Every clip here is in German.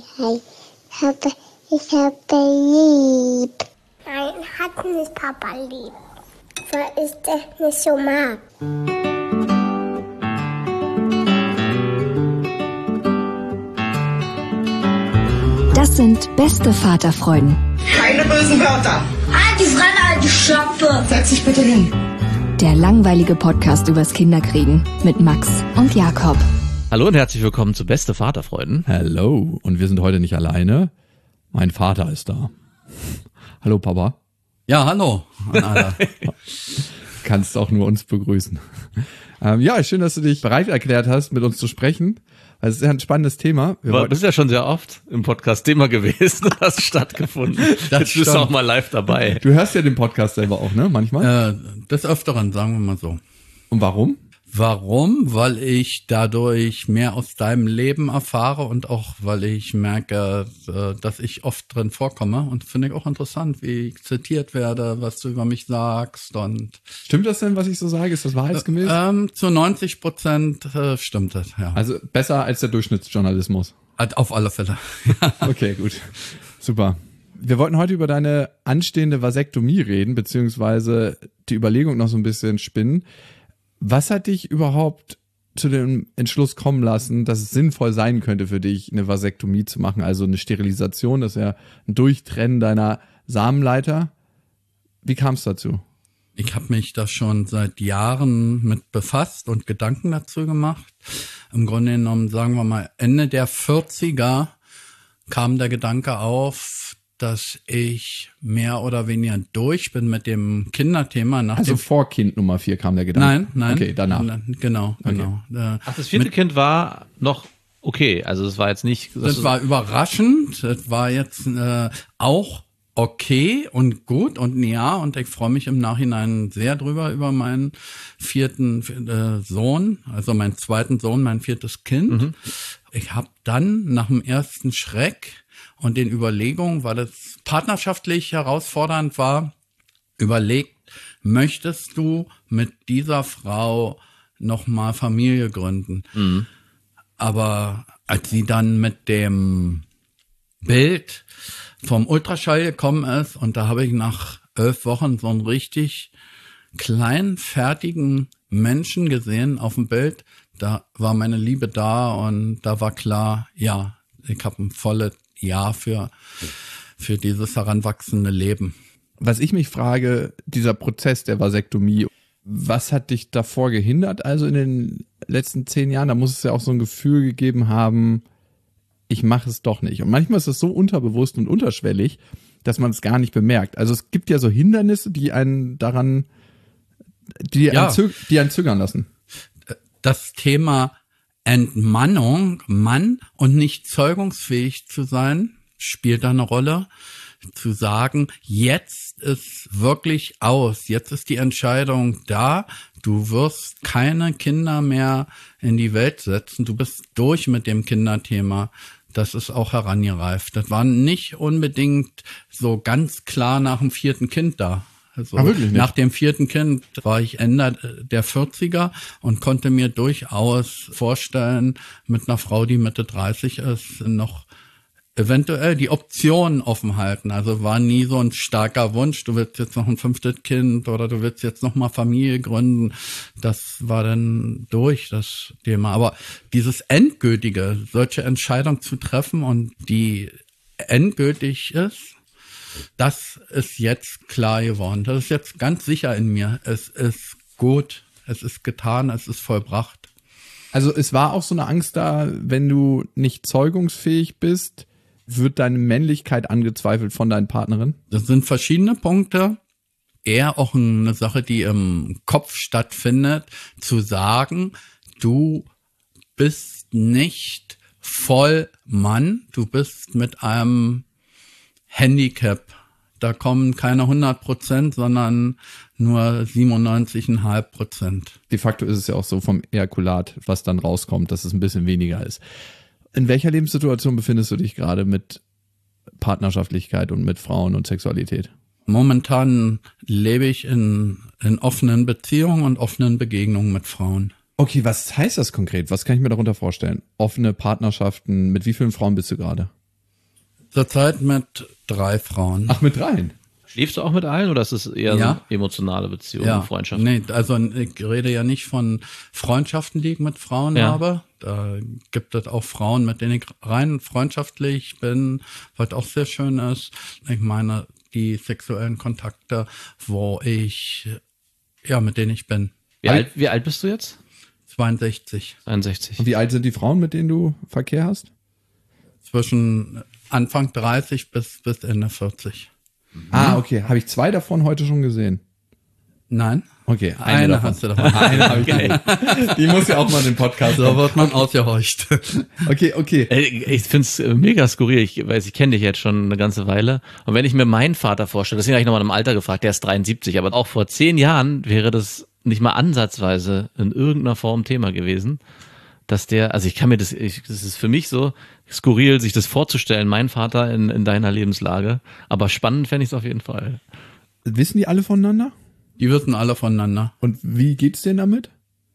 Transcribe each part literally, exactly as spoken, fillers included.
hi. Ich habe, ich habe lieb. Nein, hat nicht Papa lieb. Weil ich das nicht so mag. Das sind beste Vaterfreuden. Keine bösen Wörter. Halt die Fremde, alte Schöpfe. Setz dich bitte hin. Der langweilige Podcast übers Kinderkriegen mit Max und Jakob. Hallo und herzlich willkommen zu Beste Vaterfreuden. Hallo, und wir sind heute nicht alleine. Mein Vater ist da. Hallo Papa. Ja, hallo. Kannst auch nur uns begrüßen. Ähm, ja, schön, dass du dich bereit erklärt hast, mit uns zu sprechen. Also es ist ja ein spannendes Thema. Wir Du bist ja schon sehr oft im Podcast Thema gewesen, hast stattgefunden. Das Jetzt bist du auch mal live dabei. Du hörst ja den Podcast selber auch, ne? Manchmal. Äh, des Öfteren, sagen wir mal so. Und warum? Warum? Weil ich dadurch mehr aus deinem Leben erfahre und auch, weil ich merke, äh, dass ich oft drin vorkomme. Und finde ich auch interessant, wie ich zitiert werde, was du über mich sagst. Und Stimmt das denn, was ich so sage? Ist das wahrheitsgemäß? Äh, ähm, zu neunzig Prozent äh, stimmt das, ja. Also besser als der Durchschnittsjournalismus. Auf alle Fälle. Okay, gut. Super. Wir wollten heute über deine anstehende Vasektomie reden, beziehungsweise die Überlegung noch so ein bisschen spinnen. Was hat dich überhaupt zu dem Entschluss kommen lassen, dass es sinnvoll sein könnte für dich, eine Vasektomie zu machen, also eine Sterilisation, das ist ja ein Durchtrennen deiner Samenleiter? Wie kam es dazu? Ich habe mich da schon seit Jahren mit befasst und Gedanken dazu gemacht. Im Grunde genommen, sagen wir mal, Ende der vierziger kam der Gedanke auf, dass ich mehr oder weniger durch bin mit dem Kinderthema. Nach Also dem vor Kind Nummer vier kam der Gedanke? Nein, nein. Okay, danach. Genau, genau. Okay. Ach, das vierte Kind war noch okay, also es war jetzt nicht... Das war überraschend, das war jetzt äh, auch okay und gut und ja, und ich freue mich im Nachhinein sehr drüber, über meinen vierten äh, Sohn, also meinen zweiten Sohn, mein viertes Kind. Mhm. Ich habe dann nach dem ersten Schreck und den Überlegungen, weil es partnerschaftlich herausfordernd war, überlegt, möchtest du mit dieser Frau nochmal Familie gründen? Mhm. Aber als sie dann mit dem Bild vom Ultraschall gekommen ist, und da habe ich nach elf Wochen so einen richtig kleinen, fertigen Menschen gesehen auf dem Bild, da war meine Liebe da und da war klar, ja, ich habe ein volles Ja für, für dieses heranwachsende Leben. Was ich mich frage, dieser Prozess der Vasektomie, was hat dich davor gehindert, also in den letzten zehn Jahren? Da muss es ja auch so ein Gefühl gegeben haben, ich mache es doch nicht. Und manchmal ist es so unterbewusst und unterschwellig, dass man es gar nicht bemerkt. Also es gibt ja so Hindernisse, die einen daran, die, ja. einen, zög- die einen zögern lassen. Das Thema Entmannung, Mann und nicht zeugungsfähig zu sein, spielt da eine Rolle. Zu sagen, jetzt ist wirklich aus, jetzt ist die Entscheidung da, du wirst keine Kinder mehr in die Welt setzen, du bist durch mit dem Kinderthema. Das ist auch herangereift. Das war nicht unbedingt so ganz klar nach dem vierten Kind da. Also ah, wirklich nicht? Nach dem vierten Kind war ich Ende der vierziger und konnte mir durchaus vorstellen, mit einer Frau, die Mitte dreißig ist, noch eventuell die Optionen offen halten. Also war nie so ein starker Wunsch, du willst jetzt noch ein fünftes Kind oder du willst jetzt noch mal Familie gründen. Das war dann durch, das Thema. Aber dieses Endgültige, solche Entscheidung zu treffen und die endgültig ist, das ist jetzt klar geworden. Das ist jetzt ganz sicher in mir. Es ist gut, es ist getan, es ist vollbracht. Also es war auch so eine Angst da, wenn du nicht zeugungsfähig bist, wird deine Männlichkeit angezweifelt von deinen Partnerin? Das sind verschiedene Punkte. Eher auch eine Sache, die im Kopf stattfindet, zu sagen, du bist nicht voll Mann, du bist mit einem Handicap. Da kommen keine hundert Prozent, sondern nur siebenundneunzig Komma fünf Prozent. De facto ist es ja auch so vom Ejakulat, was dann rauskommt, dass es ein bisschen weniger ist. In welcher Lebenssituation befindest du dich gerade mit Partnerschaftlichkeit und mit Frauen und Sexualität? Momentan lebe ich in, in offenen Beziehungen und offenen Begegnungen mit Frauen. Okay, was heißt das konkret? Was kann ich mir darunter vorstellen? Offene Partnerschaften, mit wie vielen Frauen bist du gerade? Zurzeit mit drei Frauen. Ach, mit dreien? Schläfst du auch mit allen oder ist es eher Ja. so eine emotionale Beziehung, Ja, Freundschaft? nee, also ich rede ja nicht von Freundschaften, die ich mit Frauen Ja. habe. Da gibt es auch Frauen, mit denen ich rein freundschaftlich bin, was auch sehr schön ist. Ich meine, die sexuellen Kontakte, wo ich, ja, mit denen ich bin. Wie, alt, wie alt bist du jetzt? zweiundsechzig. einundsechzig. Und wie alt sind die Frauen, mit denen du Verkehr hast? Zwischen Anfang dreißig bis, bis Ende vierzig. Ah, okay. Habe ich zwei davon heute schon gesehen? Nein? Okay, eine, Eine davon. hast du davon. Eine habe ich gesehen. Die muss ja auch mal in den Podcast So kommen. wird man ausgehorcht. Okay, okay. Ey, Ich find's mega skurril, ich weiß, ich kenne dich jetzt schon eine ganze Weile. Und wenn ich mir meinen Vater vorstelle, deswegen habe ich nochmal im Alter gefragt, der ist dreiundsiebzig, aber auch vor zehn Jahren wäre das nicht mal ansatzweise in irgendeiner Form Thema gewesen, dass der, also ich kann mir das, ich, das ist für mich so skurril, sich das vorzustellen, mein Vater in, in deiner Lebenslage, aber spannend fände ich es auf jeden Fall. Wissen die alle voneinander? Die wissen alle voneinander. Und wie geht's denen damit?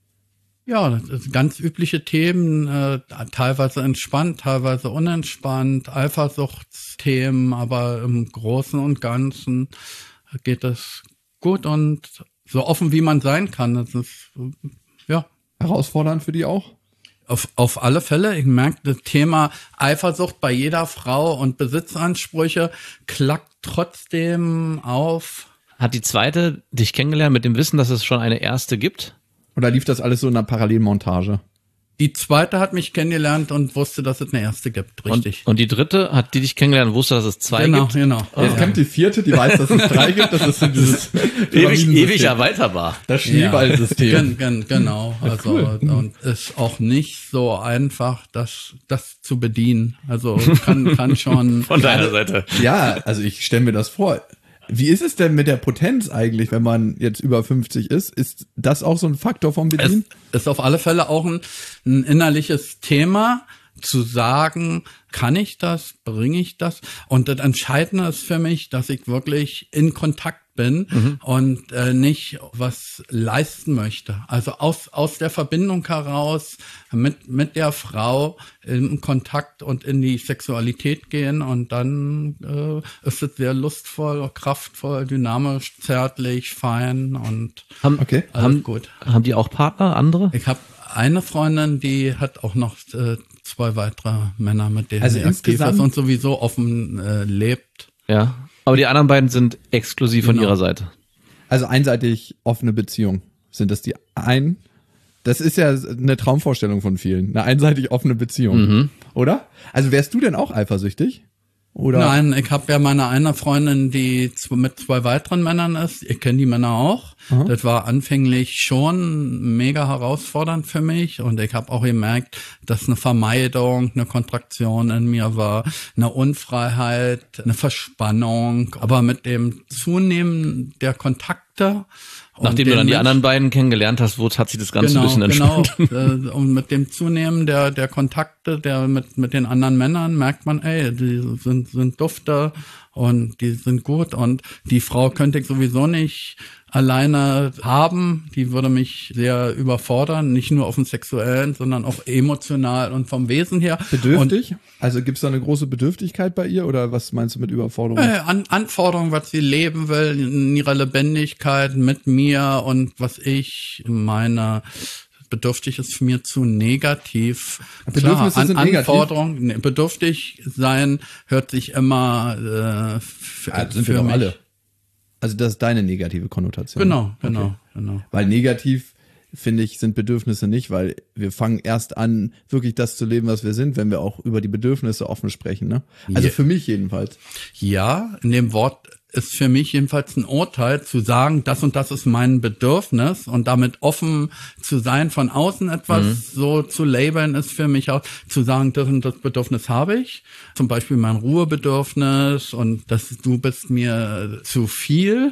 Ja, das ist ganz übliche Themen, äh, teilweise entspannt, teilweise unentspannt, Eifersuchtsthemen, aber im Großen und Ganzen geht es gut und so offen, wie man sein kann. Das ist, äh, ja, Herausfordernd für die auch? auf, auf alle Fälle. Ich merke, das Thema Eifersucht bei jeder Frau und Besitzansprüche klackt trotzdem auf. Hat die zweite dich kennengelernt mit dem Wissen, dass es schon eine erste gibt? Oder lief das alles so in einer Parallelmontage? Die zweite hat mich kennengelernt und wusste, dass es eine erste gibt, richtig. Und, und die dritte hat die dich kennengelernt und wusste, dass es zwei genau, gibt? genau. Jetzt kommt die vierte, die weiß, dass es drei gibt. Das ist so dieses Ewig, Pyramidensystem. ewig erweiterbar. Das Schneeballsystem. Gen, gen, genau. Also und ist auch nicht so einfach, das das zu bedienen. Also kann kann schon. Von deiner Seite. Ja, also ich stelle mir das vor. Wie ist es denn mit der Potenz eigentlich, wenn man jetzt über fünfzig ist? Ist das auch so ein Faktor vom Bedienen? Es ist auf alle Fälle auch ein, ein innerliches Thema, zu sagen, kann ich das, bringe ich das? Und das Entscheidende ist für mich, dass ich wirklich in Kontakt bin mhm. und äh, nicht was leisten möchte. Also aus aus der Verbindung heraus mit mit der Frau in Kontakt und in die Sexualität gehen und dann äh, ist es sehr lustvoll, kraftvoll, dynamisch, zärtlich, fein und Haben, Okay. alles haben, gut. haben die auch Partner, andere? Ich habe eine Freundin, die hat auch noch äh, zwei weitere Männer, mit denen Also sie aktiv insgesamt- ist und sowieso offen äh, lebt. Ja. Aber die anderen beiden sind exklusiv von Genau. ihrer Seite. Also einseitig offene Beziehung. Sind das die ein? Das ist ja eine Traumvorstellung von vielen. Eine einseitig offene Beziehung. Mhm. Oder? Also wärst du denn auch eifersüchtig? Oder? Nein, ich habe ja meine eine Freundin, die z- mit zwei weiteren Männern ist. Ich kenne die Männer auch. Aha. Das war anfänglich schon mega herausfordernd für mich und ich habe auch gemerkt, dass eine Vermeidung, eine Kontraktion in mir war, eine Unfreiheit, eine Verspannung. Aber mit dem Zunehmen der Kontakte und Nachdem du den dann die Menschen- anderen beiden kennengelernt hast, wo hat sich das Ganze ein bisschen entspannt. Genau. Äh, Und mit dem Zunehmen der, der Kontakte, der mit, mit den anderen Männern merkt man, ey, die sind, sind dufte und die sind gut und die Frau könnte ich sowieso nicht alleine haben. Die würde mich sehr überfordern, nicht nur auf dem Sexuellen, sondern auch emotional und vom Wesen her. Bedürftig? Also gibt's da eine große Bedürftigkeit bei ihr oder was meinst du mit Überforderung? Äh, An Anforderungen, was sie leben will, in ihrer Lebendigkeit mit mir und was ich meine. Bedürftig ist für mir zu negativ. Bedürfnisse Klar, sind negativ? Anforderungen, ne, bedürftig sein hört sich immer äh, für, Ja, das sind für wir doch mich. alle. Also das ist deine negative Konnotation. Genau, genau, Okay. genau. Weil negativ, finde ich, sind Bedürfnisse nicht, weil wir fangen erst an, wirklich das zu leben, was wir sind, wenn wir auch über die Bedürfnisse offen sprechen. Ne? Also Ja. für mich jedenfalls. Ja, in dem Wort ist für mich jedenfalls ein Urteil zu sagen, das und das ist mein Bedürfnis und damit offen zu sein, von außen etwas Mhm. so zu labeln, ist für mich auch zu sagen, das und das Bedürfnis habe ich. Zum Beispiel mein Ruhebedürfnis und das, du bist mir zu viel.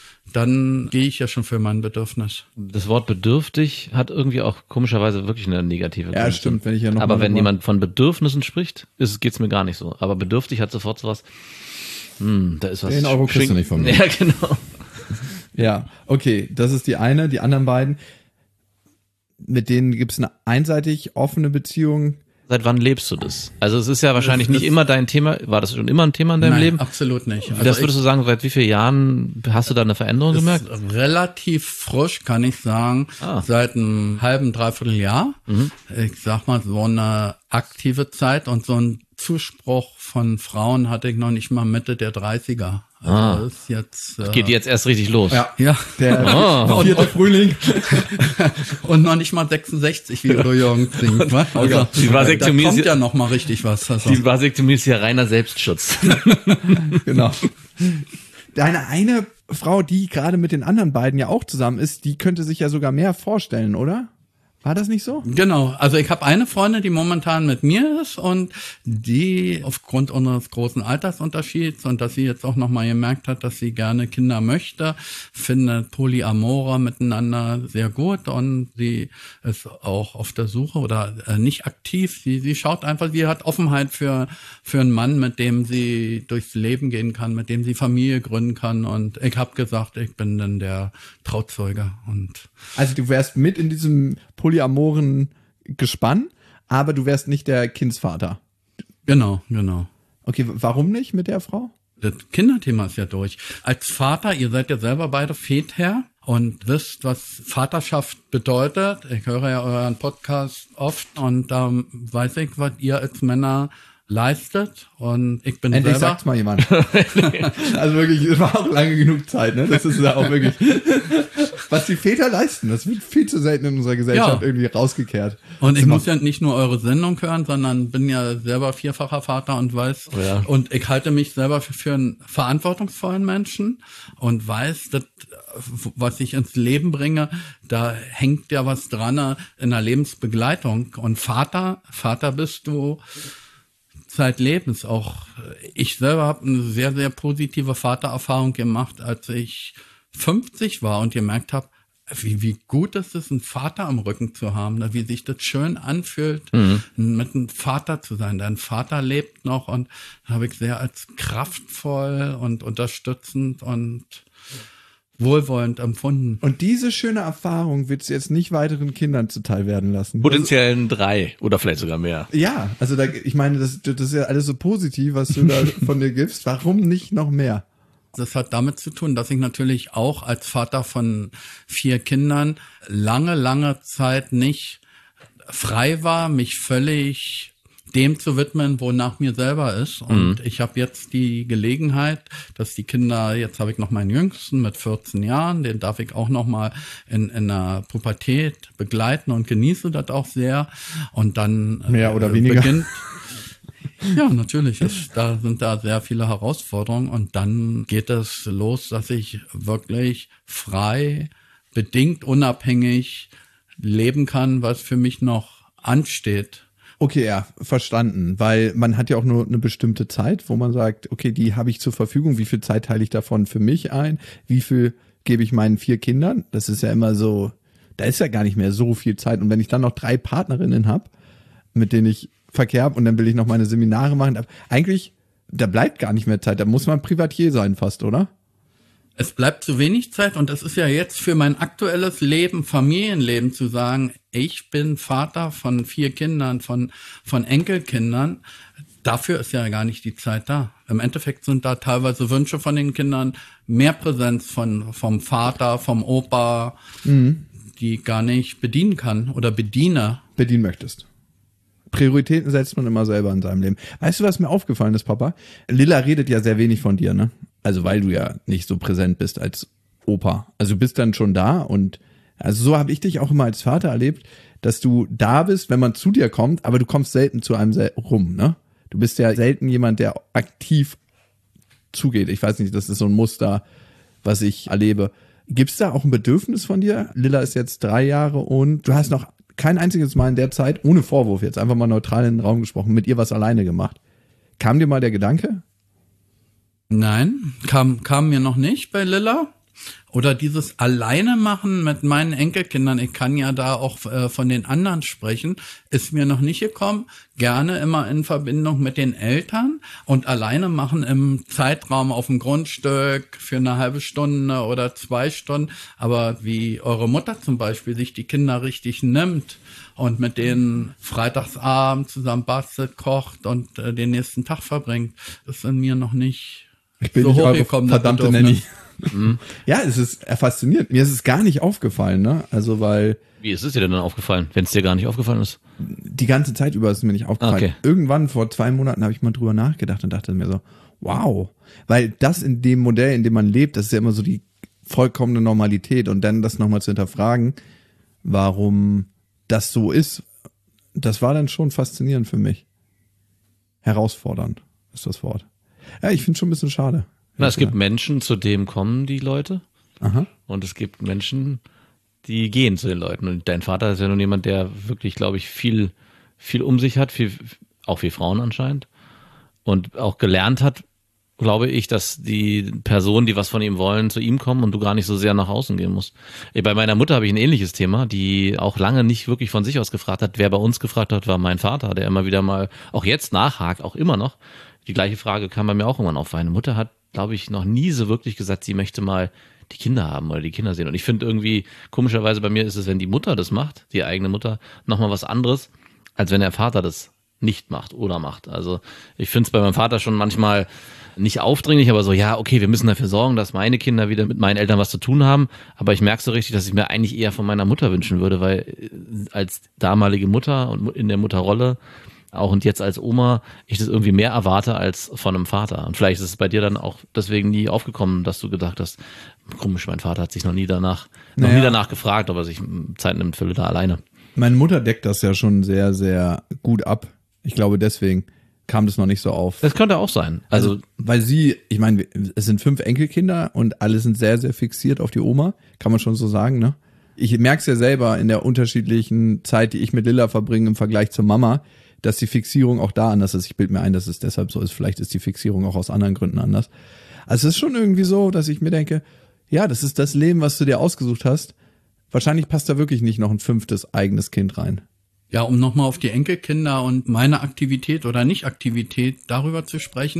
Dann gehe ich ja schon für mein Bedürfnis. Das Wort bedürftig hat irgendwie auch komischerweise wirklich eine negative Ja, Konnotation. stimmt, wenn ich ja noch Aber mal wenn drüber- jemand von Bedürfnissen spricht, ist, geht's mir gar nicht so. Aber bedürftig hat sofort sowas, hm, da ist was. Den Euro kriegst du schwingt- nicht von mir. Ja, genau. Ja, okay, das ist die eine. Die anderen beiden, mit denen gibt's eine einseitig offene Beziehung. Seit wann lebst du das? Also es ist ja wahrscheinlich nicht immer dein Thema. War das schon immer ein Thema in deinem Nein, Leben? Absolut nicht. Also das würdest du sagen, seit wie vielen Jahren hast du da eine Veränderung gemerkt? Relativ frisch, kann ich sagen, Ah. seit einem halben, dreiviertel Jahr. Mhm. Ich sag mal, so eine aktive Zeit und so ein Zuspruch von Frauen hatte ich noch nicht mal Mitte der dreißiger. Also Ah. das ist jetzt, äh, Geht jetzt erst richtig los. Ja. ja. Der Oh. vierte Frühling. Und noch nicht mal sechsundsechzig, wie Udo Jürgens singt. wa? Also, Die Vasektomie da ist kommt ja- ja noch mal richtig was. Also. Die Vasektomie ist ja reiner Selbstschutz. Genau. Deine eine Frau, die gerade mit den anderen beiden ja auch zusammen ist, die könnte sich ja sogar mehr vorstellen, oder? War das nicht so? Genau, also ich habe eine Freundin, die momentan mit mir ist und die aufgrund unseres großen Altersunterschieds und dass sie jetzt auch nochmal gemerkt hat, dass sie gerne Kinder möchte, findet Polyamora miteinander sehr gut und sie ist auch auf der Suche oder äh, nicht aktiv. Sie, sie schaut einfach, sie hat Offenheit für, für einen Mann, mit dem sie durchs Leben gehen kann, mit dem sie Familie gründen kann und ich habe gesagt, ich bin dann der Trauzeuge und Also du wärst mit in diesem polyamoren Gespann, aber du wärst nicht der Kindsvater. genau, genau. Okay, warum nicht mit der Frau? Das Kinderthema ist ja durch. Als Vater, ihr seid ja selber beide Väter und wisst, was Vaterschaft bedeutet. Ich höre ja euren Podcast oft und da ähm, weiß ich, was ihr als Männer leistet und ich bin Endlich selber... sagt's mal jemand. Also wirklich, es war auch lange genug Zeit, ne? Das ist ja auch wirklich, was die Väter leisten, das wird viel zu selten in unserer Gesellschaft Ja. irgendwie rausgekehrt. Und ich Immer. muss ja nicht nur eure Sendung hören, sondern bin ja selber vierfacher Vater und weiß, Ja. und ich halte mich selber für, für einen verantwortungsvollen Menschen und weiß, dass, was ich ins Leben bringe, da hängt ja was dran in der Lebensbegleitung. Und Vater, Vater bist du zeitlebens. Auch ich selber habe eine sehr, sehr positive Vatererfahrung gemacht, als ich fünfzig war und gemerkt habe, wie, wie gut es ist, einen Vater am Rücken zu haben, ne? Wie sich das schön anfühlt, Mhm. mit einem Vater zu sein. Dein Vater lebt noch und habe ich sehr als kraftvoll und unterstützend und wohlwollend empfunden. Und diese schöne Erfahrung willst du jetzt nicht weiteren Kindern zuteil werden lassen. Potenziellen drei oder vielleicht sogar mehr. Ja, also da, ich meine, das, das ist ja alles so positiv, was du da von dir gibst. Warum nicht noch mehr? Das hat damit zu tun, dass ich natürlich auch als Vater von vier Kindern lange, lange Zeit nicht frei war, mich völlig dem zu widmen, wonach mir selber ist. Und ich habe jetzt die Gelegenheit, dass die Kinder, jetzt habe ich noch meinen Jüngsten mit vierzehn Jahren, den darf ich auch noch mal in, in der Pubertät begleiten und genieße das auch sehr. Und dann Mehr oder äh, weniger. beginnt ja, natürlich. Es, da sind da sehr viele Herausforderungen und dann geht es los, dass ich wirklich frei, bedingt unabhängig leben kann, was für mich noch ansteht. Okay, ja, verstanden, weil man hat ja auch nur eine bestimmte Zeit, wo man sagt, okay, die habe ich zur Verfügung, wie viel Zeit teile ich davon für mich ein, wie viel gebe ich meinen vier Kindern, das ist ja immer so, da ist ja gar nicht mehr so viel Zeit und wenn ich dann noch drei Partnerinnen habe, mit denen ich Verkehr habe und dann will ich noch meine Seminare machen, eigentlich, da bleibt gar nicht mehr Zeit, da muss man Privatier sein fast, oder? Es bleibt zu wenig Zeit und es ist ja jetzt für mein aktuelles Leben, Familienleben zu sagen, ich bin Vater von vier Kindern, von, von Enkelkindern. Dafür ist ja gar nicht die Zeit da. Im Endeffekt sind da teilweise Wünsche von den Kindern, mehr Präsenz von, vom Vater, vom Opa, mhm. die gar nicht bedienen kann oder bediene. Bedienen möchtest. Prioritäten setzt man immer selber in seinem Leben. Weißt du, was mir aufgefallen ist, Papa? Lilla redet ja sehr wenig von dir, ne? Also weil du ja nicht so präsent bist als Opa. Also du bist dann schon da und also so habe ich dich auch immer als Vater erlebt, dass du da bist, wenn man zu dir kommt, aber du kommst selten zu einem rum, ne? Du bist ja selten jemand, der aktiv zugeht. Ich weiß nicht, das ist so ein Muster, was ich erlebe. Gibt's da auch ein Bedürfnis von dir? Lilla ist jetzt drei Jahre und du hast noch kein einziges Mal in der Zeit, ohne Vorwurf jetzt, einfach mal neutral in den Raum gesprochen, mit ihr was alleine gemacht. Kam dir mal der Gedanke? Nein, kam, kam mir noch nicht bei Lilla. Oder dieses Alleine machen mit meinen Enkelkindern, ich kann ja da auch äh, von den anderen sprechen, ist mir noch nicht gekommen. Gerne immer in Verbindung mit den Eltern und alleine machen im Zeitraum auf dem Grundstück für eine halbe Stunde oder zwei Stunden. Aber wie eure Mutter zum Beispiel sich die Kinder richtig nimmt und mit denen freitagsabend zusammen bastelt, kocht und äh, den nächsten Tag verbringt, ist in mir noch nicht ich bin so nicht hochgekommen. Verdammte Nanny. Mhm. Ja, es ist faszinierend. Mir ist es gar nicht aufgefallen, ne? Also, weil. Wie ist es dir denn dann aufgefallen, wenn es dir gar nicht aufgefallen ist? Die ganze Zeit über ist es mir nicht aufgefallen. Okay. Irgendwann vor zwei Monaten habe ich mal drüber nachgedacht und dachte mir so, wow. Weil das in dem Modell, in dem man lebt, das ist ja immer so die vollkommene Normalität und dann das nochmal zu hinterfragen, warum das so ist, das war dann schon faszinierend für mich. Herausfordernd ist das Wort. Ja, ich finde es schon ein bisschen schade. Na, es gibt Menschen, zu denen kommen die Leute. Aha. Und es gibt Menschen, die gehen zu den Leuten. Und dein Vater ist ja nun jemand, der wirklich, glaube ich, viel, viel um sich hat, viel, auch wie Frauen anscheinend. Und auch gelernt hat, glaube ich, dass die Personen, die was von ihm wollen, zu ihm kommen und du gar nicht so sehr nach außen gehen musst. Bei meiner Mutter habe ich ein ähnliches Thema, die auch lange nicht wirklich von sich aus gefragt hat. Wer bei uns gefragt hat, war mein Vater, der immer wieder mal, auch jetzt nachhakt, auch immer noch. Die gleiche Frage kam bei mir auch irgendwann auf. Meine Mutter hat, glaube ich, noch nie so wirklich gesagt, sie möchte mal die Kinder haben oder die Kinder sehen. Und ich finde irgendwie, komischerweise bei mir ist es, wenn die Mutter das macht, die eigene Mutter, nochmal was anderes, als wenn der Vater das nicht macht oder macht. Also ich finde es bei meinem Vater schon manchmal nicht aufdringlich, aber so, ja, okay, wir müssen dafür sorgen, dass meine Kinder wieder mit meinen Eltern was zu tun haben. Aber ich merke so richtig, dass ich mir eigentlich eher von meiner Mutter wünschen würde, weil als damalige Mutter und in der Mutterrolle auch und jetzt als Oma, ich das irgendwie mehr erwarte als von einem Vater. Und vielleicht ist es bei dir dann auch deswegen nie aufgekommen, dass du gedacht hast, komisch, mein Vater hat sich noch nie danach, noch naja. nie danach gefragt, ob er sich Zeit nimmt für da alleine. Meine Mutter deckt das ja schon sehr, sehr gut ab. Ich glaube, deswegen kam das noch nicht so auf. Das könnte auch sein. Also, also weil sie, ich meine, es sind fünf Enkelkinder und alle sind sehr, sehr fixiert auf die Oma, kann man schon so sagen, ne? Ich merke es ja selber in der unterschiedlichen Zeit, die ich mit Lilla verbringe im Vergleich zur Mama, dass die Fixierung auch da anders ist. Ich bilde mir ein, dass es deshalb so ist. Vielleicht ist die Fixierung auch aus anderen Gründen anders. Also es ist schon irgendwie so, dass ich mir denke, ja, das ist das Leben, was du dir ausgesucht hast. Wahrscheinlich passt da wirklich nicht noch ein fünftes eigenes Kind rein. Ja, um nochmal auf die Enkelkinder und meine Aktivität oder Nicht-Aktivität darüber zu sprechen.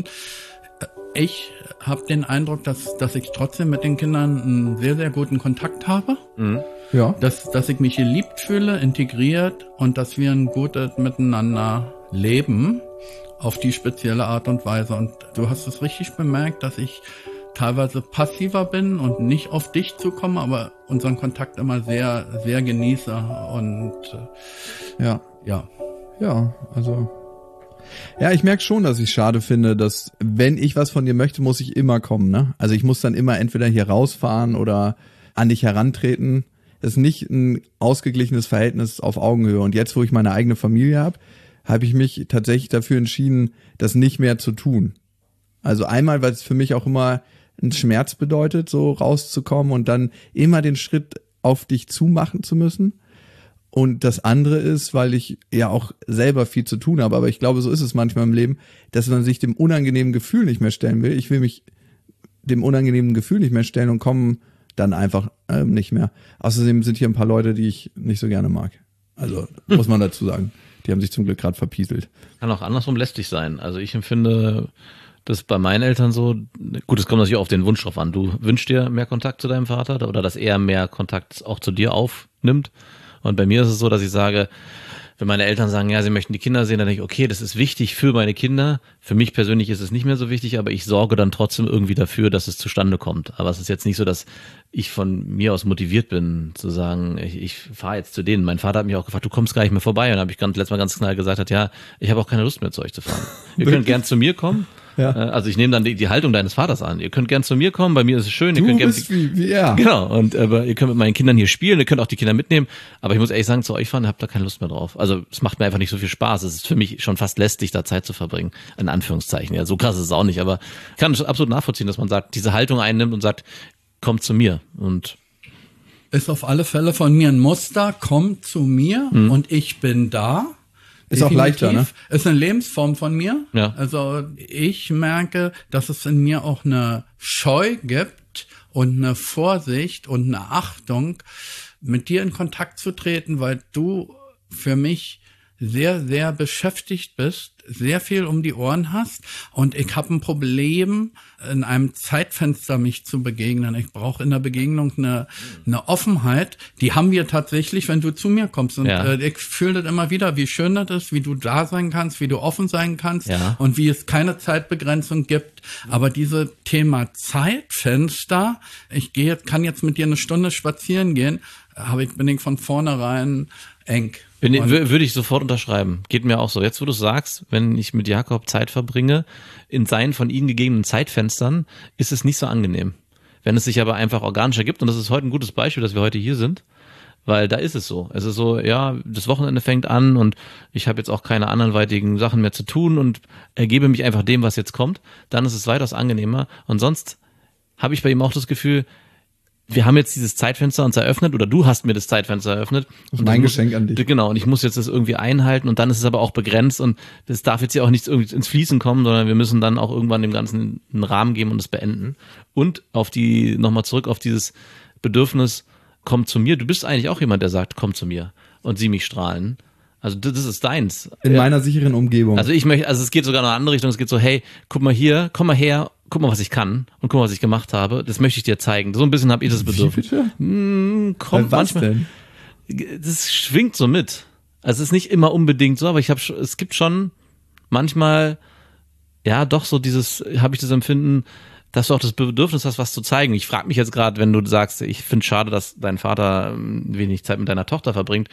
Ich habe den Eindruck, dass, dass ich trotzdem mit den Kindern einen sehr, sehr guten Kontakt habe. Mhm. Ja. Dass, dass ich mich geliebt fühle, integriert und dass wir ein gutes Miteinander leben auf die spezielle Art und Weise. Und du hast es richtig bemerkt, dass ich teilweise passiver bin und nicht auf dich zukomme, aber unseren Kontakt immer sehr, sehr genieße und ja, ja, ja, also ja, ich merke schon, dass ich schade finde, dass wenn ich was von dir möchte, muss ich immer kommen, ne? Also ich muss dann immer entweder hier rausfahren oder an dich herantreten. Das ist nicht ein ausgeglichenes Verhältnis auf Augenhöhe. Und jetzt, wo ich meine eigene Familie habe, habe ich mich tatsächlich dafür entschieden, das nicht mehr zu tun. Also einmal, weil es für mich auch immer ein Schmerz bedeutet, so rauszukommen und dann immer den Schritt auf dich zumachen zu müssen. Und das andere ist, weil ich ja auch selber viel zu tun habe, aber ich glaube, so ist es manchmal im Leben, dass man sich dem unangenehmen Gefühl nicht mehr stellen will. Ich will mich dem unangenehmen Gefühl nicht mehr stellen und komme dann einfach ähm, nicht mehr. Außerdem sind hier ein paar Leute, die ich nicht so gerne mag. Also muss man dazu sagen. Die haben sich zum Glück gerade verpieselt. Kann auch andersrum lästig sein. Also ich empfinde das bei meinen Eltern so, gut, es kommt natürlich auch auf den Wunsch drauf an. Du wünschst dir mehr Kontakt zu deinem Vater oder dass er mehr Kontakt auch zu dir aufnimmt. Und bei mir ist es so, dass ich sage, wenn meine Eltern sagen, ja, sie möchten die Kinder sehen, dann denke ich, okay, das ist wichtig für meine Kinder. Für mich persönlich ist es nicht mehr so wichtig, aber ich sorge dann trotzdem irgendwie dafür, dass es zustande kommt. Aber es ist jetzt nicht so, dass ich von mir aus motiviert bin, zu sagen, ich, ich fahre jetzt zu denen. Mein Vater hat mich auch gefragt, du kommst gar nicht mehr vorbei. Und dann habe ich ganz, letztes Mal ganz knall gesagt, hat, ja, ich habe auch keine Lust mehr zu euch zu fahren. Ihr könnt gern zu mir kommen. Ja. Also ich nehme dann die, die Haltung deines Vaters an. Ihr könnt gern zu mir kommen, bei mir ist es schön. Ihr du könnt gern, bist wie, wie er. Genau, und aber ihr könnt mit meinen Kindern hier spielen, ihr könnt auch die Kinder mitnehmen. Aber ich muss ehrlich sagen, zu euch fahren, habt da keine Lust mehr drauf. Also es macht mir einfach nicht so viel Spaß. Es ist für mich schon fast lästig, da Zeit zu verbringen. In Anführungszeichen. Ja, so krass ist es auch nicht. Aber ich kann es absolut nachvollziehen, dass man sagt, diese Haltung einnimmt und sagt, kommt zu mir. Und ist auf alle Fälle von mir ein Muster, komm zu mir mhm. und ich bin da. Ist definitiv. Auch leichter, ne? Ist eine Lebensform von mir. Ja. Also ich merke, dass es in mir auch eine Scheu gibt und eine Vorsicht und eine Achtung, mit dir in Kontakt zu treten, weil du für mich sehr, sehr beschäftigt bist, sehr viel um die Ohren hast und ich habe ein Problem, in einem Zeitfenster mich zu begegnen. Ich brauche in der Begegnung eine, eine Offenheit, die haben wir tatsächlich, wenn du zu mir kommst. Und ja. äh, ich fühle das immer wieder, wie schön das ist, wie du da sein kannst, wie du offen sein kannst ja. und wie es keine Zeitbegrenzung gibt. Aber dieses Thema Zeitfenster, ich gehe jetzt, kann jetzt mit dir eine Stunde spazieren gehen, habe ich, bin ich von vornherein eng. Würde ich sofort unterschreiben. Geht mir auch so. Jetzt, wo du sagst, wenn ich mit Jakob Zeit verbringe, in seinen von ihm gegebenen Zeitfenstern, ist es nicht so angenehm. Wenn es sich aber einfach organisch ergibt, und das ist heute ein gutes Beispiel, dass wir heute hier sind, weil da ist es so. Es ist so, ja, das Wochenende fängt an und ich habe jetzt auch keine anderweitigen Sachen mehr zu tun und ergebe mich einfach dem, was jetzt kommt. Dann ist es weitaus angenehmer. Und sonst habe ich bei ihm auch das Gefühl, wir haben jetzt dieses Zeitfenster uns eröffnet oder du hast mir das Zeitfenster eröffnet. Das ist mein Geschenk an dich. Genau, und ich muss jetzt das irgendwie einhalten und dann ist es aber auch begrenzt und es darf jetzt ja auch nichts irgendwie ins Fließen kommen, sondern wir müssen dann auch irgendwann dem Ganzen einen Rahmen geben und es beenden. Und auf die, nochmal zurück auf dieses Bedürfnis, komm zu mir. Du bist eigentlich auch jemand, der sagt, komm zu mir und sieh mich strahlen. Also das ist deins. In meiner sicheren Umgebung. Also ich möchte, also es geht sogar in eine andere Richtung. Es geht so, hey, guck mal hier, komm mal her, guck mal, was ich kann und guck mal, was ich gemacht habe. Das möchte ich dir zeigen. So ein bisschen habe ich das Bedürfnis. Wie bitte? Hm, kommt was manchmal. denn? Das schwingt so mit. Also es ist nicht immer unbedingt so, aber ich habe, es gibt schon manchmal, ja, doch so dieses, habe ich das Empfinden, dass du auch das Bedürfnis hast, was zu zeigen. Ich frage mich jetzt gerade, wenn du sagst, ich finde es schade, dass dein Vater wenig Zeit mit deiner Tochter verbringt,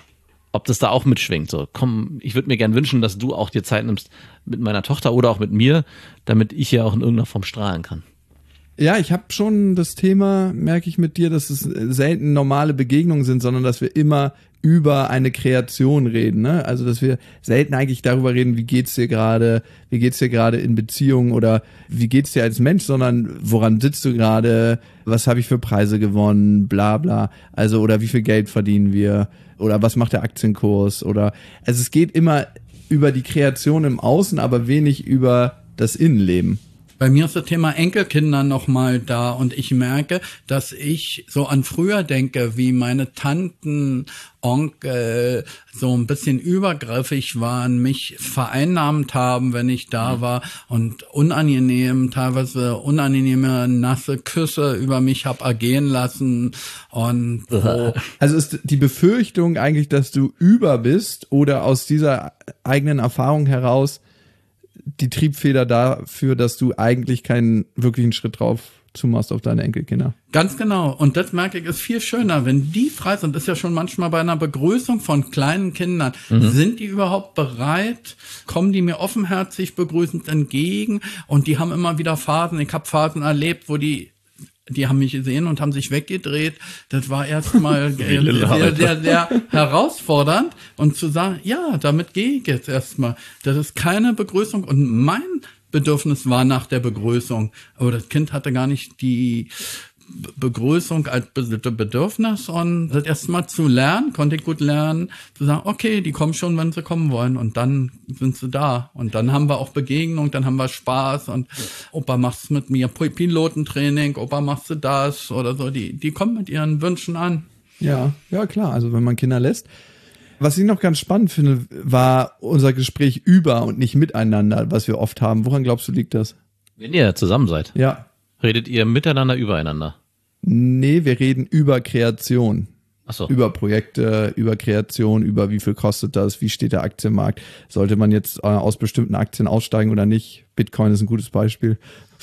ob das da auch mitschwingt. So, komm, ich würde mir gern wünschen, dass du auch dir Zeit nimmst mit meiner Tochter oder auch mit mir, damit ich ja auch in irgendeiner Form strahlen kann. Ja, ich habe schon das Thema, merke ich mit dir, dass es selten normale Begegnungen sind, sondern dass wir immer über eine Kreation reden, ne? Also, dass wir selten eigentlich darüber reden, wie geht's dir gerade, wie geht's dir gerade in Beziehungen oder wie geht's dir als Mensch, sondern woran sitzt du gerade, was habe ich für Preise gewonnen, bla bla. Also, oder wie viel Geld verdienen wir oder was macht der Aktienkurs oder, also es geht immer über die Kreation im Außen, aber wenig über das Innenleben. Bei mir ist das Thema Enkelkinder nochmal da und ich merke, dass ich so an früher denke, wie meine Tanten, Onkel so ein bisschen übergriffig waren, mich vereinnahmt haben, wenn ich da war und unangenehm, teilweise unangenehme nasse Küsse über mich hab ergehen lassen und so. Also ist die Befürchtung eigentlich, dass du über bist oder aus dieser eigenen Erfahrung heraus die Triebfeder dafür, dass du eigentlich keinen wirklichen Schritt drauf zumachst auf deine Enkelkinder. Ganz genau. Und das merke ich, ist viel schöner, wenn die frei sind. Das ist ja schon manchmal bei einer Begrüßung von kleinen Kindern. Mhm. Sind die überhaupt bereit? Kommen die mir offenherzig begrüßend entgegen? Und die haben immer wieder Phasen. Ich habe Phasen erlebt, wo die Die haben mich gesehen und haben sich weggedreht. Das war erstmal sehr, sehr, sehr, sehr herausfordernd. Und zu sagen, ja, damit gehe ich jetzt erstmal. Das ist keine Begrüßung. Und mein Bedürfnis war nach der Begrüßung. Aber das Kind hatte gar nicht die Begrüßung als Bedürfnis. Und das erstmal zu lernen, konnte ich gut lernen, zu sagen, okay, die kommen schon, wenn sie kommen wollen. Und dann sind sie da. Und dann haben wir auch Begegnung, dann haben wir Spaß. Und Opa, machst du mit mir Pilotentraining? Opa, machst du das? Oder so. Die, die kommen mit ihren Wünschen an. Ja, ja klar. Also wenn man Kinder lässt. Was ich noch ganz spannend finde, war unser Gespräch über und nicht miteinander, was wir oft haben. Woran glaubst du, liegt das? Wenn ihr zusammen seid, Ja. redet ihr miteinander, übereinander? Nee, wir reden über Kreation. Ach so. Über Projekte, über Kreation, über wie viel kostet das, wie steht der Aktienmarkt. Sollte man jetzt äh, aus bestimmten Aktien aussteigen oder nicht? Bitcoin ist ein gutes Beispiel.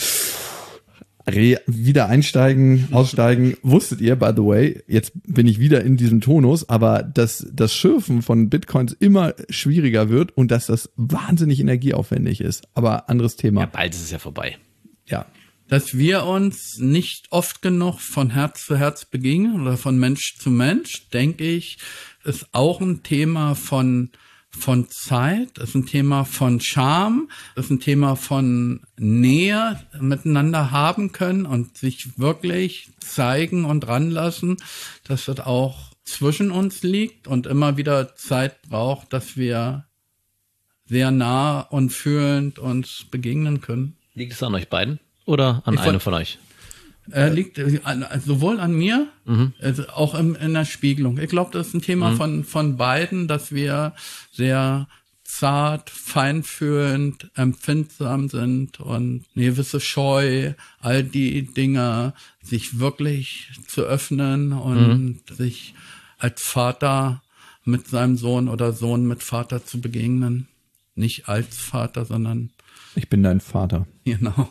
Re- wieder einsteigen, aussteigen, wusstet ihr, by the way, jetzt bin ich wieder in diesem Tonus, aber dass das Schürfen von Bitcoins immer schwieriger wird und dass das wahnsinnig energieaufwendig ist. Aber anderes Thema. Ja, bald ist es ja vorbei. Ja. Dass wir uns nicht oft genug von Herz zu Herz begegnen oder von Mensch zu Mensch, denke ich, ist auch ein Thema von von Zeit, ist ein Thema von Charme, ist ein Thema von Nähe miteinander haben können und sich wirklich zeigen und ranlassen, dass das auch zwischen uns liegt und immer wieder Zeit braucht, dass wir sehr nah und fühlend uns begegnen können. Liegt es an euch beiden oder an Ich einem wollt- von euch? Er liegt an, sowohl an mir, mhm. also auch im, in der Spiegelung. Ich glaube, das ist ein Thema mhm. von, von beiden, dass wir sehr zart, feinfühlend, empfindsam sind und eine gewisse Scheu, all die Dinge, sich wirklich zu öffnen und mhm. sich als Vater mit seinem Sohn oder Sohn mit Vater zu begegnen. Nicht als Vater, sondern ich bin dein Vater. Genau.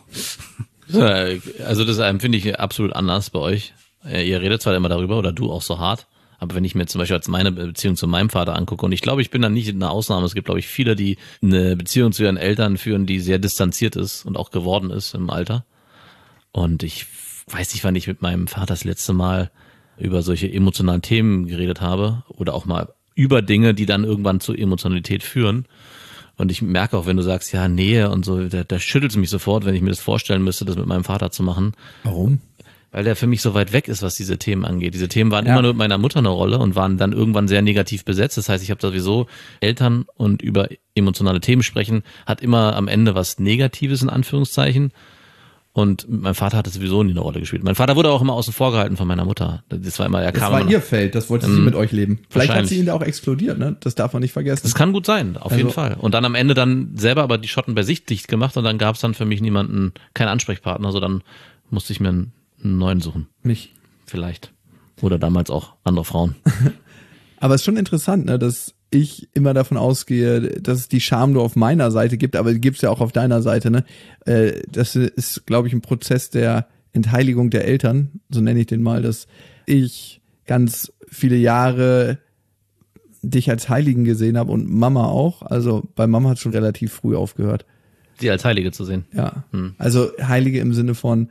Also das empfinde ich absolut anders bei euch. Ihr redet zwar immer darüber oder du auch so hart, aber wenn ich mir zum Beispiel als meine Beziehung zu meinem Vater angucke, und ich glaube, ich bin da nicht eine Ausnahme, es gibt, glaube ich, viele, die eine Beziehung zu ihren Eltern führen, die sehr distanziert ist und auch geworden ist im Alter. Und ich weiß nicht, wann ich mit meinem Vater das letzte Mal über solche emotionalen Themen geredet habe oder auch mal über Dinge, die dann irgendwann zu Emotionalität führen. Und ich merke auch, wenn du sagst, ja, Nähe und so, da, da schüttelt es mich sofort, wenn ich mir das vorstellen müsste, das mit meinem Vater zu machen. Warum? Weil der für mich so weit weg ist, was diese Themen angeht. Diese Themen waren ja. immer nur mit meiner Mutter eine Rolle und waren dann irgendwann sehr negativ besetzt. Das heißt, ich habe sowieso Eltern und über emotionale Themen sprechen, hat immer am Ende was Negatives in Anführungszeichen. Und mein Vater hat das sowieso nie eine Rolle gespielt. Mein Vater wurde auch immer außen vor gehalten von meiner Mutter. Das war immer, er kam das war ihr Feld, das wollte sie ähm, mit euch leben. Vielleicht hat sie ihn da auch explodiert, ne? Das darf man nicht vergessen. Das kann gut sein, auf also, jeden Fall. Und dann am Ende dann selber aber die Schotten bei sich dicht gemacht und dann gab es dann für mich niemanden, keinen Ansprechpartner, so dann musste ich mir einen, einen neuen suchen. Mich. Vielleicht. Oder damals auch andere Frauen. Aber es ist schon interessant, ne, dass ich immer davon ausgehe, dass es die Scham nur auf meiner Seite gibt, aber die gibt es ja auch auf deiner Seite, ne? Äh, das ist, glaube ich, ein Prozess der Entheiligung der Eltern, so nenne ich den mal, dass ich ganz viele Jahre dich als Heiligen gesehen habe und Mama auch. Also bei Mama hat es schon relativ früh aufgehört. Sie als Heilige zu sehen. Ja, hm. Also Heilige im Sinne von,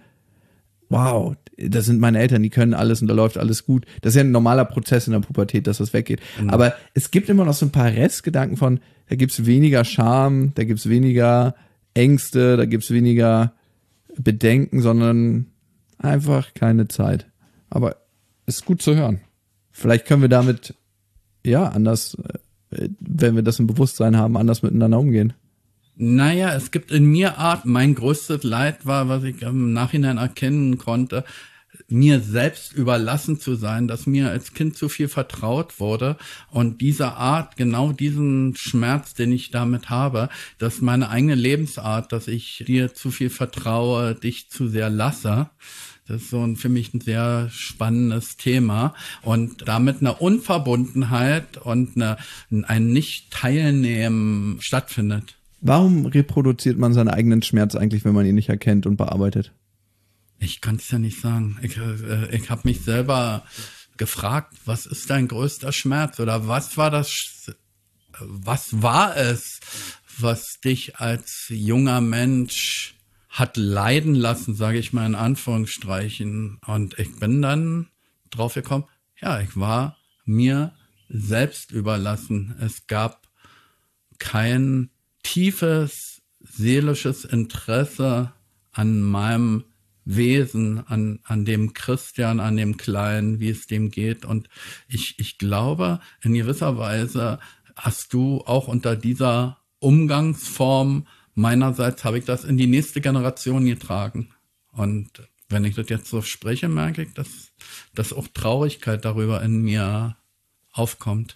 wow, das sind meine Eltern, die können alles und da läuft alles gut. Das ist ja ein normaler Prozess in der Pubertät, dass das weggeht. Mhm. Aber es gibt immer noch so ein paar Restgedanken von, da gibt's weniger Scham, da gibt's weniger Ängste, da gibt's weniger Bedenken, sondern einfach keine Zeit. Aber ist gut zu hören. Vielleicht können wir damit, ja, anders, wenn wir das im Bewusstsein haben, anders miteinander umgehen. Naja, es gibt in mir Art, mein größtes Leid war, was ich im Nachhinein erkennen konnte, mir selbst überlassen zu sein, dass mir als Kind zu viel vertraut wurde und diese Art, genau diesen Schmerz, den ich damit habe, dass meine eigene Lebensart, dass ich dir zu viel vertraue, dich zu sehr lasse. Das ist so ein, für mich ein sehr spannendes Thema und damit eine Unverbundenheit und eine, ein Nicht-Teilnehmen stattfindet. Warum reproduziert man seinen eigenen Schmerz eigentlich, wenn man ihn nicht erkennt und bearbeitet? Ich kann es ja nicht sagen. Ich, äh, ich habe mich selber gefragt, was ist dein größter Schmerz oder was war das, was war es, was dich als junger Mensch hat leiden lassen, sage ich mal in Anführungsstrichen. Und ich bin dann drauf gekommen, ja, ich war mir selbst überlassen. Es gab kein tiefes seelisches Interesse an meinem Wesen, an an dem Christian, an dem Kleinen, wie es dem geht. Und ich ich glaube, in gewisser Weise hast du auch unter dieser Umgangsform meinerseits, habe ich das in die nächste Generation getragen. Und wenn ich das jetzt so spreche, merke ich, dass, dass auch Traurigkeit darüber in mir aufkommt.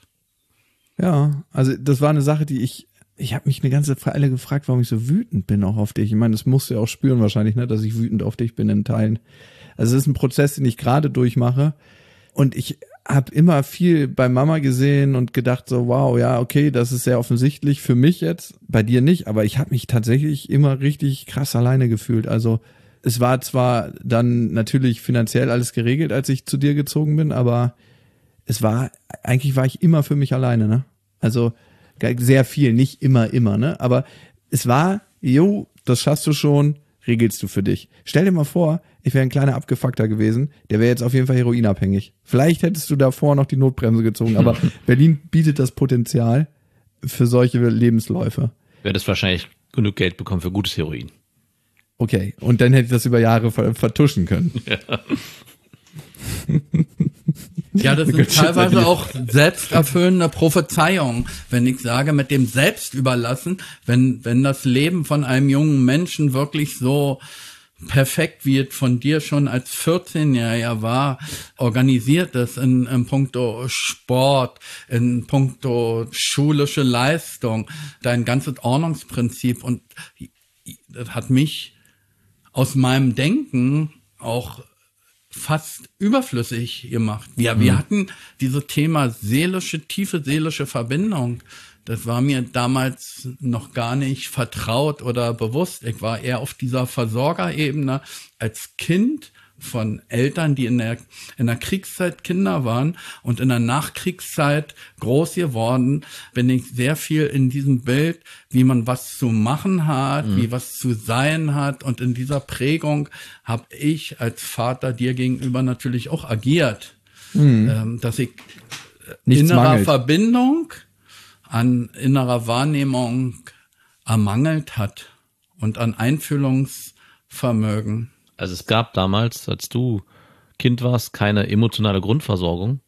Ja, also das war eine Sache, die ich Ich habe mich eine ganze Weile gefragt, warum ich so wütend bin auch auf dich. Ich meine, das musst du ja auch spüren wahrscheinlich, ne, dass ich wütend auf dich bin in Teilen. Also es ist ein Prozess, den ich gerade durchmache. Und ich habe immer viel bei Mama gesehen und gedacht so, wow, ja, okay, das ist sehr offensichtlich für mich jetzt, bei dir nicht. Aber ich habe mich tatsächlich immer richtig krass alleine gefühlt. Also es war zwar dann natürlich finanziell alles geregelt, als ich zu dir gezogen bin, aber es war, eigentlich war ich immer für mich alleine, ne? Also sehr viel, nicht immer, immer, ne? Aber es war, jo, das schaffst du schon, regelst du für dich. Stell dir mal vor, ich wäre ein kleiner Abgefuckter gewesen, der wäre jetzt auf jeden Fall heroinabhängig. Vielleicht hättest du davor noch die Notbremse gezogen, aber Berlin bietet das Potenzial für solche Lebensläufe. Du hättest wahrscheinlich genug Geld bekommen für gutes Heroin. Okay, und dann hätte ich das über Jahre vertuschen können. Ja. Ja, das sind teilweise auch selbsterfüllende Prophezeiungen. Wenn ich sage, mit dem Selbst überlassen, wenn, wenn das Leben von einem jungen Menschen wirklich so perfekt, wie es von dir schon als vierzehnjähriger war, organisiert ist in, in puncto Sport, in puncto schulische Leistung, dein ganzes Ordnungsprinzip, und das hat mich aus meinem Denken auch fast überflüssig gemacht. Ja, wir mhm. hatten dieses Thema seelische, tiefe seelische Verbindung. Das war mir damals noch gar nicht vertraut oder bewusst. Ich war eher auf dieser Versorgerebene als Kind von Eltern, die in der, in der Kriegszeit Kinder waren, und in der Nachkriegszeit groß geworden, bin ich sehr viel in diesem Bild, wie man was zu machen hat, mhm. wie was zu sein hat. Und in dieser Prägung habe ich als Vater dir gegenüber natürlich auch agiert, mhm. ähm, dass ich Nichts innerer mangelt. Verbindung an innerer Wahrnehmung ermangelt hat und an Einfühlungsvermögen. Also es gab damals, als du Kind warst, keine emotionale Grundversorgung,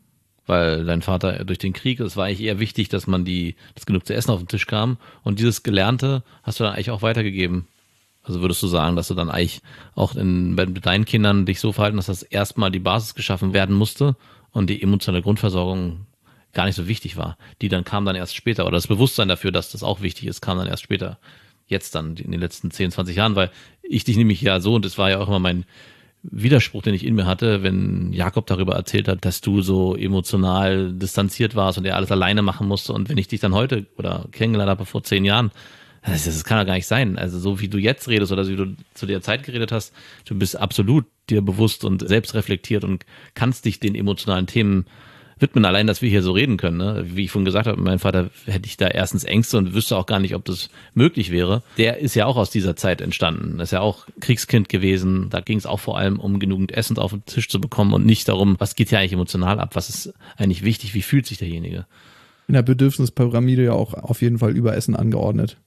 weil dein Vater durch den Krieg, es war eigentlich eher wichtig, dass man die, dass genug zu essen auf den Tisch kam, und dieses Gelernte hast du dann eigentlich auch weitergegeben. Also würdest du sagen, dass du dann eigentlich auch in, bei deinen Kindern dich so verhalten hast, dass erstmal die Basis geschaffen werden musste und die emotionale Grundversorgung gar nicht so wichtig war. Die dann kam dann erst später, oder das Bewusstsein dafür, dass das auch wichtig ist, kam dann erst später. Jetzt dann in den letzten zehn, zwanzig Jahren, weil ich dich nämlich ja so, und das war ja auch immer mein Widerspruch, den ich in mir hatte, wenn Jakob darüber erzählt hat, dass du so emotional distanziert warst und er alles alleine machen musste, und wenn ich dich dann heute oder kennengelernt habe vor zehn Jahren, das, das kann ja gar nicht sein. Also so wie du jetzt redest oder wie du zu der Zeit geredet hast, du bist absolut dir bewusst und selbst reflektiert und kannst dich den emotionalen Themen widmen, allein, dass wir hier so reden können. Ne? Wie ich vorhin gesagt habe, mein Vater hätte ich da erstens Ängste und wüsste auch gar nicht, ob das möglich wäre. Der ist ja auch aus dieser Zeit entstanden. Ist ja auch Kriegskind gewesen. Da ging es auch vor allem um genügend Essen auf den Tisch zu bekommen und nicht darum, was geht hier eigentlich emotional ab, was ist eigentlich wichtig, wie fühlt sich derjenige. In der Bedürfnispyramide ja auch auf jeden Fall über Essen angeordnet.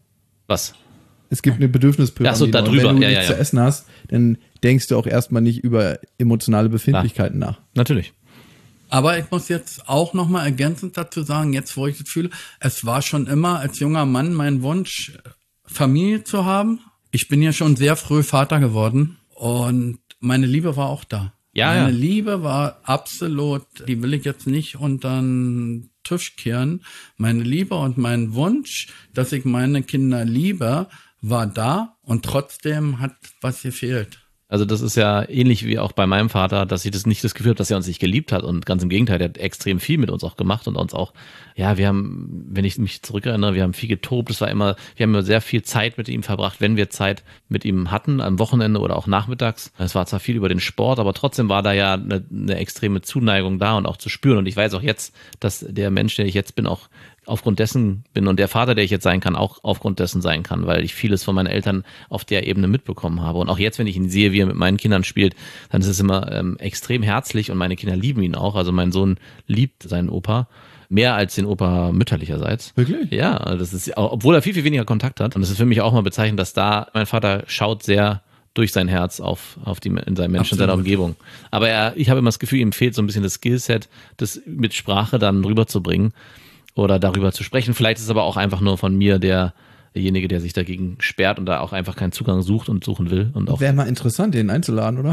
Was? Es gibt eine Bedürfnispyramide. Ach so, da drüber. Und wenn du ja, nichts ja, ja. zu essen hast, dann denkst du auch erstmal nicht über emotionale Befindlichkeiten ja. nach. Natürlich. Aber ich muss jetzt auch nochmal ergänzend dazu sagen, jetzt wo ich das fühle, es war schon immer als junger Mann mein Wunsch, Familie zu haben. Ich bin ja schon sehr früh Vater geworden und meine Liebe war auch da. Ja, meine ja. Liebe war absolut, die will ich jetzt nicht unter den Tisch kehren. Meine Liebe und mein Wunsch, dass ich meine Kinder liebe, war da, und trotzdem hat was gefehlt. Also das ist ja ähnlich wie auch bei meinem Vater, dass ich das nicht das Gefühl habe, dass er uns nicht geliebt hat, und ganz im Gegenteil, der hat extrem viel mit uns auch gemacht und uns auch, ja, wir haben, wenn ich mich zurückerinnere, wir haben viel getobt, es war immer, wir haben immer sehr viel Zeit mit ihm verbracht, wenn wir Zeit mit ihm hatten, am Wochenende oder auch nachmittags. Es war zwar viel über den Sport, aber trotzdem war da ja eine, eine extreme Zuneigung da und auch zu spüren, und ich weiß auch jetzt, dass der Mensch, der ich jetzt bin, auch aufgrund dessen bin und der Vater, der ich jetzt sein kann, auch aufgrund dessen sein kann, weil ich vieles von meinen Eltern auf der Ebene mitbekommen habe. Und auch jetzt, wenn ich ihn sehe, wie er mit meinen Kindern spielt, dann ist es immer ähm, extrem herzlich, und meine Kinder lieben ihn auch. Also mein Sohn liebt seinen Opa mehr als den Opa mütterlicherseits. Wirklich? Ja, das ist, obwohl er viel, viel weniger Kontakt hat. Und das ist für mich auch mal bezeichnend, dass da mein Vater schaut sehr durch sein Herz auf, auf die, in seinen Menschen, in seiner Umgebung. Aber er, ich habe immer das Gefühl, ihm fehlt so ein bisschen das Skillset, das mit Sprache dann rüberzubringen oder darüber zu sprechen. Vielleicht ist es aber auch einfach nur von mir der, derjenige, der sich dagegen sperrt und da auch einfach keinen Zugang sucht und suchen will. Und auch wäre mal interessant, den einzuladen, oder?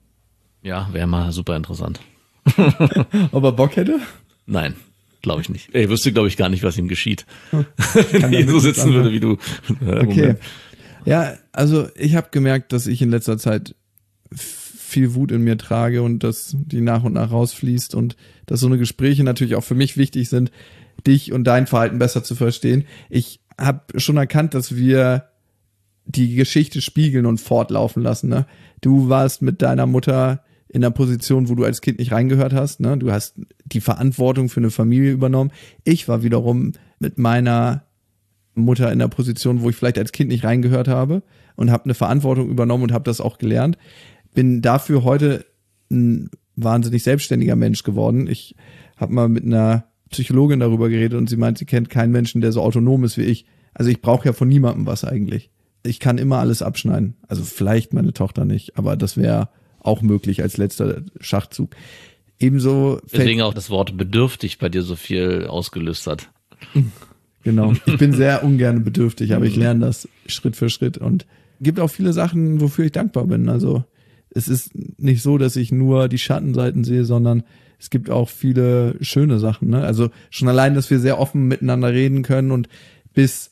Ja, wäre mal super interessant. Ob er Bock hätte? Nein, glaube ich nicht. Ich wüsste, glaube ich, gar nicht, was ihm geschieht. Kann Wenn er so sitzen würde wie du. Okay. Ja, also ich habe gemerkt, dass ich in letzter Zeit viel Wut in mir trage und dass die nach und nach rausfließt und dass so eine Gespräche natürlich auch für mich wichtig sind, dich und dein Verhalten besser zu verstehen. Ich habe schon erkannt, dass wir die Geschichte spiegeln und fortlaufen lassen. Ne? Du warst mit deiner Mutter in einer Position, wo du als Kind nicht reingehört hast. Ne? Du hast die Verantwortung für eine Familie übernommen. Ich war wiederum mit meiner Mutter in der Position, wo ich vielleicht als Kind nicht reingehört habe und habe eine Verantwortung übernommen und habe das auch gelernt. Bin dafür heute ein wahnsinnig selbstständiger Mensch geworden. Ich habe mal mit einer Psychologin darüber geredet und sie meint, sie kennt keinen Menschen, der so autonom ist wie ich. Also ich brauche ja von niemandem was eigentlich. Ich kann immer alles abschneiden. Also vielleicht meine Tochter nicht, aber das wäre auch möglich als letzter Schachzug. Ebenso deswegen auch das Wort bedürftig bei dir so viel ausgelöst hat. Genau. Ich bin sehr ungern bedürftig, aber ich lerne das Schritt für Schritt und gibt auch viele Sachen, wofür ich dankbar bin. Also es ist nicht so, dass ich nur die Schattenseiten sehe, sondern es gibt auch viele schöne Sachen. Ne? Also schon allein, dass wir sehr offen miteinander reden können und bis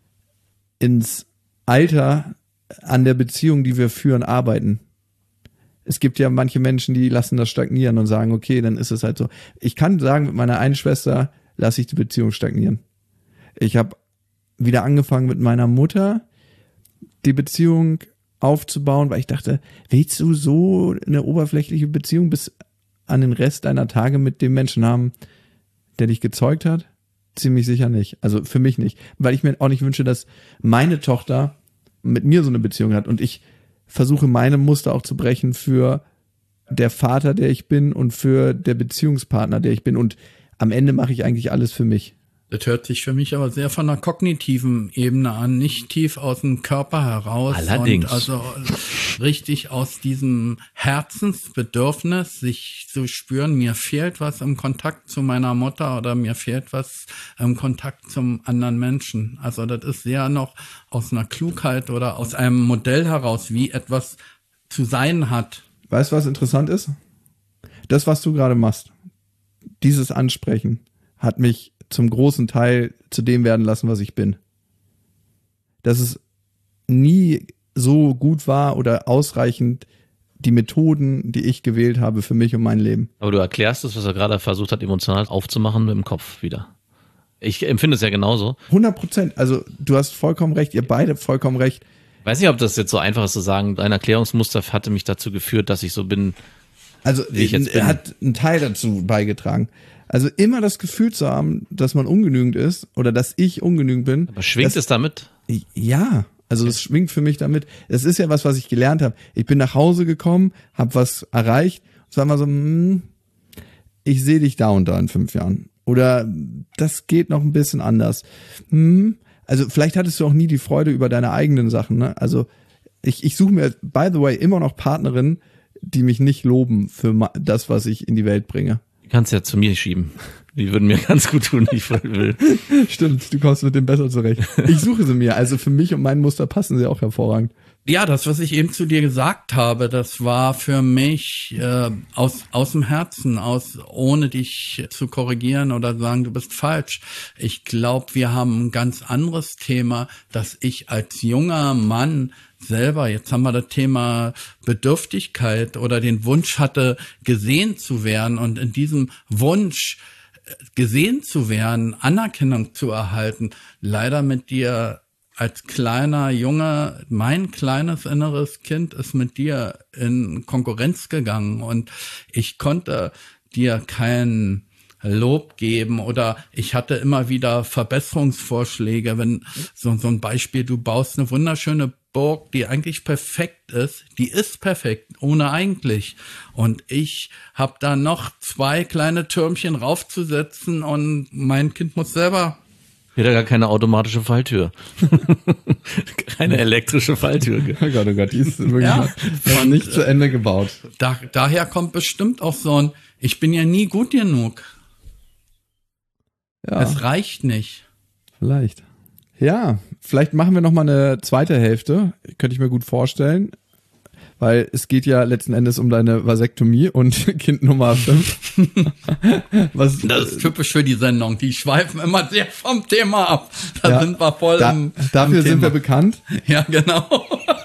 ins Alter an der Beziehung, die wir führen, arbeiten. Es gibt ja manche Menschen, die lassen das stagnieren und sagen, okay, dann ist es halt so. Ich kann sagen, mit meiner einen Schwester lasse ich die Beziehung stagnieren. Ich habe wieder angefangen mit meiner Mutter die Beziehung aufzubauen, weil ich dachte, willst du so eine oberflächliche Beziehung bis an den Rest deiner Tage mit dem Menschen haben, der dich gezeugt hat? Ziemlich sicher nicht. Also für mich nicht. Weil ich mir auch nicht wünsche, dass meine Tochter mit mir so eine Beziehung hat. Und ich versuche meine Muster auch zu brechen für der Vater, der ich bin und für der Beziehungspartner, der ich bin. Und am Ende mache ich eigentlich alles für mich. Das hört sich für mich aber sehr von der kognitiven Ebene an, nicht tief aus dem Körper heraus. Allerdings. Und also richtig aus diesem Herzensbedürfnis, sich zu spüren, mir fehlt was im Kontakt zu meiner Mutter oder mir fehlt was im Kontakt zum anderen Menschen. Also das ist sehr noch aus einer Klugheit oder aus einem Modell heraus, wie etwas zu sein hat. Weißt du, was interessant ist? Das, was du gerade machst, dieses Ansprechen, hat mich zum großen Teil zu dem werden lassen, was ich bin. Dass es nie so gut war oder ausreichend die Methoden, die ich gewählt habe für mich und mein Leben. Aber du erklärst es, was er gerade versucht hat, emotional aufzumachen mit dem Kopf wieder. Ich empfinde es ja genauso. hundert Prozent. Also du hast vollkommen recht, ihr beide vollkommen recht. Ich weiß nicht, ob das jetzt so einfach ist zu sagen, dein Erklärungsmuster hatte mich dazu geführt, dass ich so bin, Also wie ich jetzt bin. er hat einen Teil dazu beigetragen. Also immer das Gefühl zu haben, dass man ungenügend ist oder dass ich ungenügend bin. Aber schwingt das, es damit? Ja, also es schwingt für mich damit. Es ist ja was, was ich gelernt habe. Ich bin nach Hause gekommen, habe was erreicht. Sag mal so, hm, ich sehe dich da und da in fünf Jahren. Oder das geht noch ein bisschen anders. Hm, also vielleicht hattest du auch nie die Freude über deine eigenen Sachen. Ne? Also ich, ich suche mir, by the way, immer noch Partnerinnen, die mich nicht loben für das, was ich in die Welt bringe. Du kannst ja zu mir schieben. Die würden mir ganz gut tun, ich will. Stimmt, du kommst mit dem besser zurecht. Ich suche sie mir, also für mich und mein Muster passen sie auch hervorragend. Ja, das, was ich eben zu dir gesagt habe, das war für mich äh, aus aus dem Herzen, aus ohne dich zu korrigieren oder sagen, du bist falsch. Ich glaube, wir haben ein ganz anderes Thema, dass ich als junger Mann selber, jetzt haben wir das Thema Bedürftigkeit oder den Wunsch hatte, gesehen zu werden und in diesem Wunsch gesehen zu werden, Anerkennung zu erhalten, leider mit dir als kleiner Junge, mein kleines inneres Kind ist mit dir in Konkurrenz gegangen und ich konnte dir kein Lob geben oder ich hatte immer wieder Verbesserungsvorschläge, wenn so, so ein Beispiel, du baust eine wunderschöne Burg, die eigentlich perfekt ist, die ist perfekt, ohne eigentlich. Und ich habe da noch zwei kleine Türmchen raufzusetzen und mein Kind muss selber. Wieder gar keine automatische Falltür. Keine elektrische Falltür. Oh Gott, oh Gott, die ist wirklich Ja, noch nicht zu Ende gebaut. Da, daher kommt bestimmt auch so ein, ich bin ja nie gut genug. Ja, Es reicht nicht. vielleicht. Ja, vielleicht machen wir noch mal eine zweite Hälfte. Könnte ich mir gut vorstellen. Weil es geht ja letzten Endes um deine Vasektomie und Kind Nummer fünf. Was, Das ist typisch für die Sendung. Die schweifen immer sehr vom Thema ab. Da Ja, sind wir voll da, im, dafür im sind Thema. wir bekannt. Ja, genau.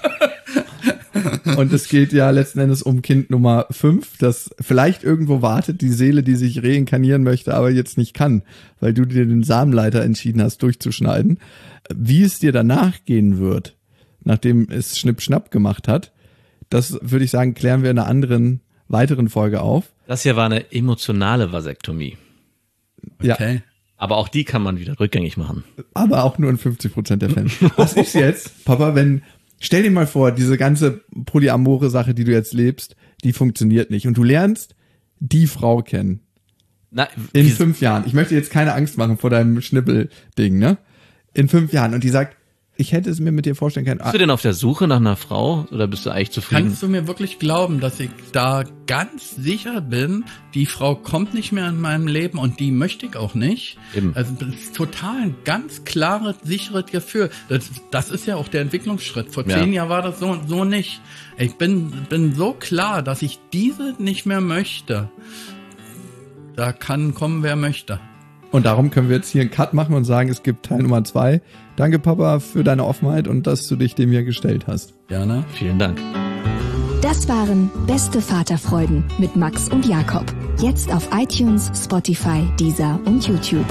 Und es geht ja letzten Endes um Kind Nummer fünf, das vielleicht irgendwo wartet, die Seele, die sich reinkarnieren möchte, aber jetzt nicht kann, weil du dir den Samenleiter entschieden hast, durchzuschneiden. Wie es dir danach gehen wird, nachdem es Schnipp-Schnapp gemacht hat, das würde ich sagen, klären wir in einer anderen, weiteren Folge auf. Das hier war eine emotionale Vasektomie. Ja, Okay. Aber auch die kann man wieder rückgängig machen. aber auch nur in fünfzig Prozent der Fälle. Was ist jetzt, Papa, wenn, stell dir mal vor, diese ganze polyamore Sache, die du jetzt lebst, die funktioniert nicht. Und du lernst die Frau kennen. Na, In wie- fünf Jahren. Ich möchte jetzt keine Angst machen vor deinem Schnippelding, ne? In fünf Jahren. Und die sagt, ich hätte es mir mit dir vorstellen können. Bist du denn auf der Suche nach einer Frau oder bist du eigentlich zufrieden? Kannst du mir wirklich glauben, dass ich da ganz sicher bin, die Frau kommt nicht mehr in meinem Leben und die möchte ich auch nicht? Eben. Also das ist total ein ganz klares, sicheres Gefühl. Das, das ist ja auch der Entwicklungsschritt. Vor Ja. zehn Jahren war das so, so nicht. Ich bin, bin so klar, dass ich diese nicht mehr möchte. Da kann kommen, wer möchte. Und darum können wir jetzt hier einen Cut machen und sagen, es gibt Teil Nummer zwei. Danke, Papa, für deine Offenheit und dass du dich dem hier gestellt hast. Gerne. Vielen Dank. Das waren Beste Vaterfreuden mit Max und Jakob. Jetzt auf iTunes, Spotify, Deezer und YouTube.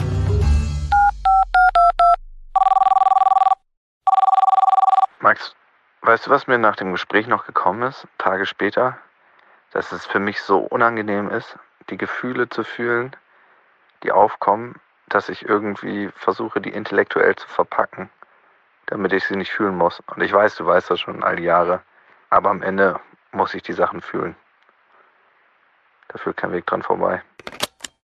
Max, weißt du, was mir nach dem Gespräch noch gekommen ist, Tage später? Dass es für mich so unangenehm ist, die Gefühle zu fühlen, die aufkommen, dass ich irgendwie versuche, die intellektuell zu verpacken, damit ich sie nicht fühlen muss. Und ich weiß, du weißt das schon all die Jahre, aber am Ende muss ich die Sachen fühlen. Da führt kein Weg dran vorbei.